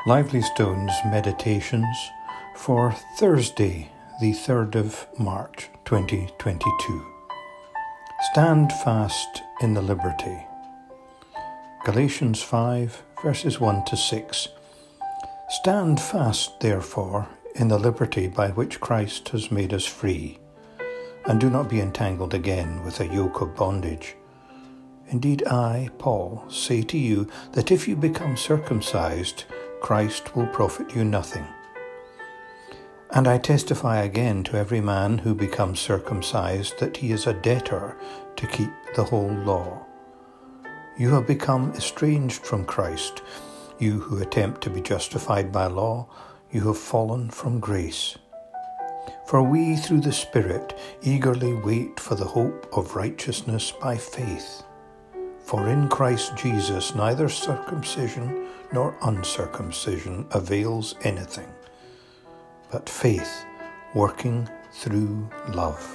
Lively Stones Meditations for Thursday, the 3rd of March 2022. Stand fast in the liberty. Galatians 5 verses 1 to 6. Stand fast, therefore, in the liberty by which Christ has made us free, and do not be entangled again with a yoke of bondage. Indeed, I, Paul, say to you that if you become circumcised, Christ will profit you nothing. And I testify again to every man who becomes circumcised that he is a debtor to keep the whole law. You have become estranged from Christ, you who attempt to be justified by law. You have fallen from grace. For we, through the Spirit, eagerly wait for the hope of righteousness by faith. For in Christ Jesus neither circumcision nor uncircumcision avails anything, but faith working through love.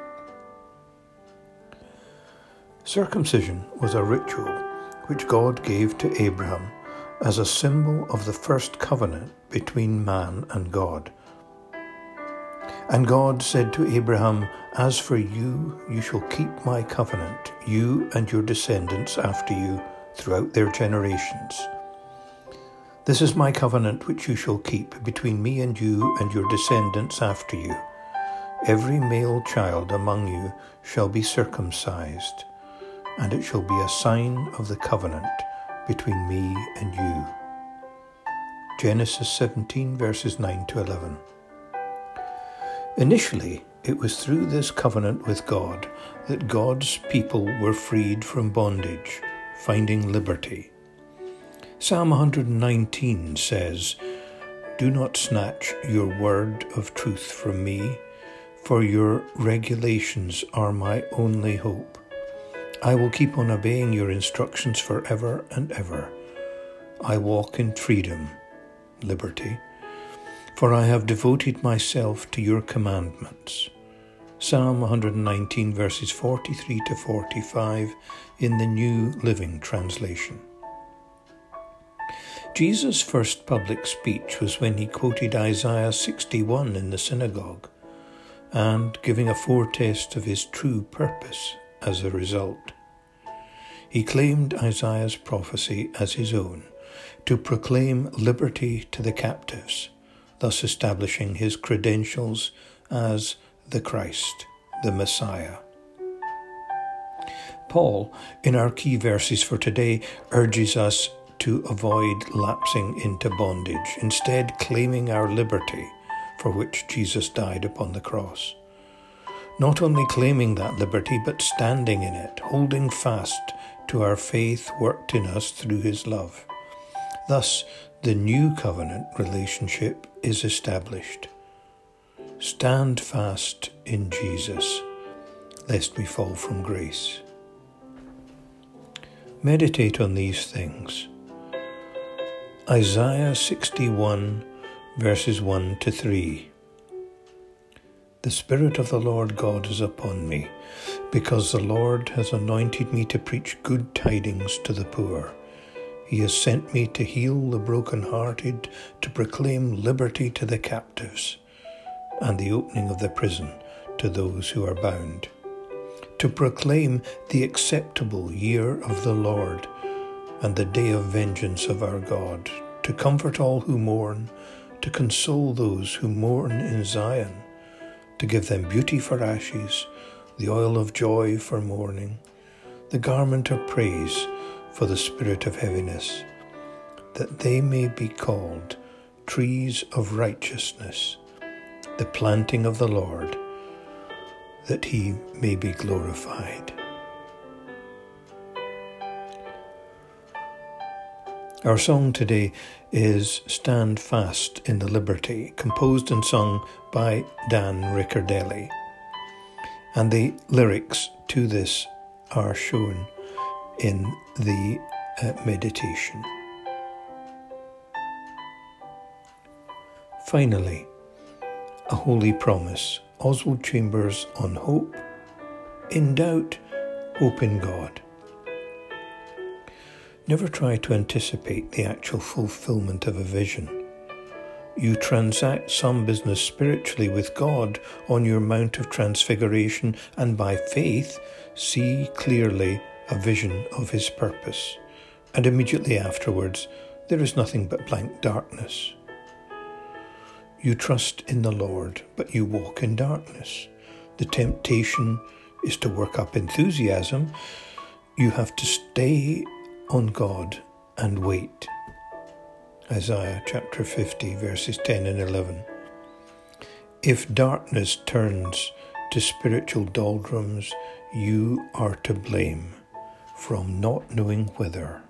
Circumcision was a ritual which God gave to Abraham as a symbol of the first covenant between man and God. And God said to Abraham, "As for you, you shall keep my covenant, you and your descendants after you, throughout their generations. This is my covenant which you shall keep between me and you and your descendants after you. Every male child among you shall be circumcised, and it shall be a sign of the covenant between me and you." Genesis 17 verses 9 to 11. Initially, it was through this covenant with God that God's people were freed from bondage, finding liberty. Psalm 119 says, "Do not snatch your word of truth from me, for your regulations are my only hope. I will keep on obeying your instructions forever and ever. I walk in freedom," liberty, "for I have devoted myself to your commandments." Psalm 119 verses 43 to 45 in the New Living Translation. Jesus' first public speech was when he quoted Isaiah 61 in the synagogue, and giving a foretaste of his true purpose as a result. He claimed Isaiah's prophecy as his own, to proclaim liberty to the captives, thus establishing his credentials as the Christ, the Messiah. Paul, in our key verses for today, urges us to avoid lapsing into bondage, instead claiming our liberty for which Jesus died upon the cross. Not only claiming that liberty, but standing in it, holding fast to our faith worked in us through his love. Thus, the new covenant relationship is established. Stand fast in Jesus, lest we fall from grace. Meditate on these things. Isaiah 61 verses 1 to 3. The Spirit of the Lord God is upon me, because the Lord has anointed me to preach good tidings to the poor. He has sent me to heal the brokenhearted, to proclaim liberty to the captives, and the opening of the prison to those who are bound, to proclaim the acceptable year of the Lord, and the day of vengeance of our God, to comfort all who mourn, to console those who mourn in Zion, to give them beauty for ashes, the oil of joy for mourning, the garment of praise for the spirit of heaviness, that they may be called trees of righteousness, the planting of the Lord, that he may be glorified. Our song today is "Stand Fast in the Liberty," composed and sung by Dan Riccardelli. And the lyrics to this are shown in the meditation. Finally, a holy promise. Oswald Chambers on hope. In doubt, hope in God. Never try to anticipate the actual fulfillment of a vision. You transact some business spiritually with God on your Mount of Transfiguration, and by faith see clearly a vision of his purpose. And immediately afterwards, there is nothing but blank darkness. You trust in the Lord, but you walk in darkness. The temptation is to work up enthusiasm. You have to stay on God and wait. Isaiah chapter 50, verses 10 and 11. If darkness turns to spiritual doldrums, you are to blame from not knowing whither.